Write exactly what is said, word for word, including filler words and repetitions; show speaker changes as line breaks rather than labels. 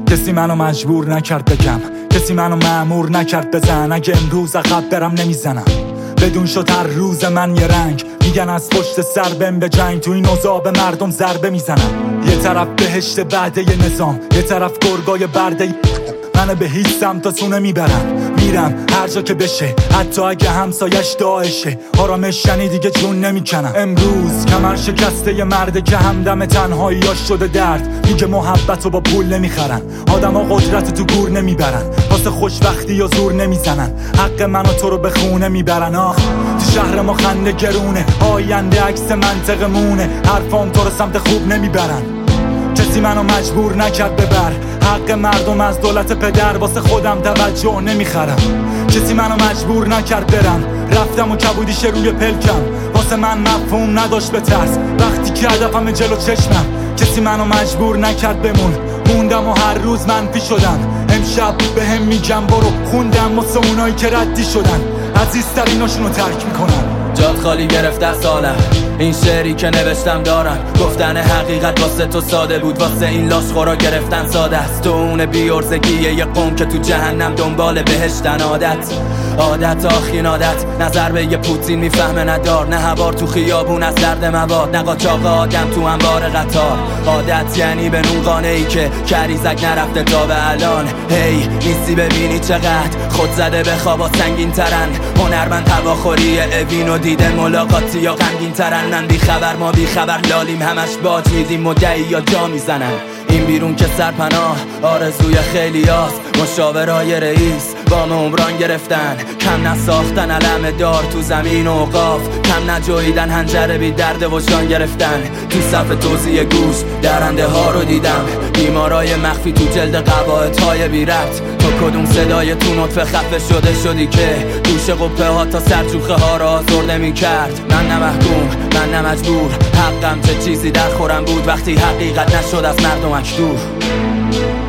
کسی منو مجبور نکرد بگم، کسی منو مأمور نکرد بزن. اگه امروز عقب برم نمیزنم، بدون شد هر روز من یه رنگ. میگن از پشت سر بم به جنگ، تو این اوضاع به مردم ضربه میزنم. یه طرف بهشت بعده یه نظام، یه طرف گرگای برده. منو به هیچ سمت سونه میبرن، میرم هر جا که بشه، حتی اگه همسایش داعشه. آرامش یعنی دیگه جون نمیکنم. امروز کمر شکسته یه مرده که همدم تنهاییاش شده درد. میگه محبتو با پول نمیخرن، آدما قدرت تو گور نمیبرن، واسه خوشبختی یا زور نمیزنن. حق منو تو رو به خونه میبرن. آخ تو شهر ما خنده گرونه، آینده عکس منطقه مونه. حرفام تو رو سمت خوب نمیبرن. کسی منو مجبور نکرد ببر، حق مردم از دولت پدر، واسه خودم توجه نمیخرم. کسی منو مجبور نکرد برم، رفتم و کبودیش روی پلکم. واسه من مفهوم نداشت به ترس، وقتی که هدفم جلو چشمم. کسی منو مجبور نکرد بمون، موندم و هر روز منفی شدم. امشب به هم میگم برو، خوندم واسه اونایی که ردی شدن، عزیزتریناشونو ترک میکنم.
جات خالی گرفت در سالم، این شعری که نوشتم دارم. گفتن حقیقت واسه تو ساده بود، واسه این لاش خورا گرفتن ساده است. تو اون بیارزگیه یه قوم که تو جهنم دنبال بهشتن. عادت عادت آخین عادت، نظر به یه پوتین میفهمه ندار. نه هوار تو خیابون از درد مواد، نه قاچاق آدم تو انبار قطار. عادت یعنی به نون قانعی که کریزک نرفته تا به الان. هی نیستی ببینی چقدر خود زده به خوابا سنگین ترن. هنرمند هواخوری اوینو دیده ملاقاتی یا غمگین ترن. من بی خبر ما بی خبر لالیم، همش باج میدیم مدعی یا جا میزنن. این بیرون که سرپناه آرزوی خیلی هاست، مشاورای رئیس وام عمران گرفتن. کم نساختن علم دار تو زمین و اوقاف، کم نجویدن هنجره بی درد وجدان گرفتن. تو صف توزیع گوش درنده ها رو دیدم، بیمارای مخفی تو جلد قواعد های بی ربط. تو کدوم صدای تو نطفه خفه شده شدی که دوش قپه ها تا سرچوخه ها را آزرده می کرد. من نه محکوم، من نه مجبور، حقم چه چیزی در خورم بود وقتی حقیقت نشد از مردمش دور.